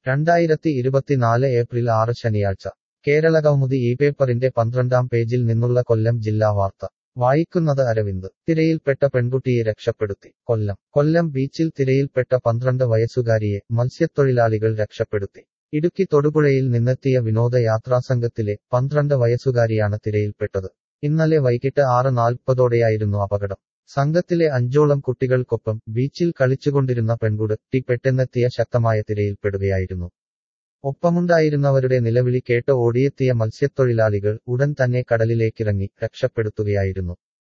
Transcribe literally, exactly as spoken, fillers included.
രണ്ടായിരത്തി ഇരുപത്തിനാല് ഏപ്രിൽ ആറ് ശനിയാഴ്ച കേരളകൗമുദി ഈ പേപ്പറിന്റെ പന്ത്രണ്ടാം പേജിൽ നിന്നുള്ള കൊല്ലം ജില്ലാ വാർത്ത വായിക്കുന്നത് അരവിന്ദ് തിരയിൽപ്പെട്ട പെൺകുട്ടിയെ രക്ഷപ്പെടുത്തി കൊല്ലം കൊല്ലം ബീച്ചിൽ തിരയിൽപ്പെട്ട പന്ത്രണ്ട് വയസ്സുകാരിയെ മത്സ്യത്തൊഴിലാളികൾ രക്ഷപ്പെടുത്തി ഇടുക്കി തൊടുപുഴയിൽ നിന്നെത്തിയ വിനോദയാത്രാസംഘത്തിലെ പന്ത്രണ്ട് വയസ്സുകാരിയാണ് തിരയിൽപ്പെട്ടത് ഇന്നലെ വൈകിട്ട് ആറ് നാൽപ്പതോടെയായിരുന്നു അപകടം സംഘത്തിലെ അഞ്ചോളം കുട്ടികൾക്കൊപ്പം ബീച്ചിൽ കളിച്ചുകൊണ്ടിരുന്ന പെൺകുട്ടി പെട്ടെന്നെത്തിയ ശക്തമായ തിരയിൽപ്പെടുകയായിരുന്നു ഒപ്പമുണ്ടായിരുന്നവരുടെ നിലവിളി കേട്ട് ഓടിയെത്തിയ മത്സ്യത്തൊഴിലാളികൾ ഉടൻ തന്നെ കടലിലേക്കിറങ്ങി രക്ഷപ്പെടുത്തുകയായിരുന്നു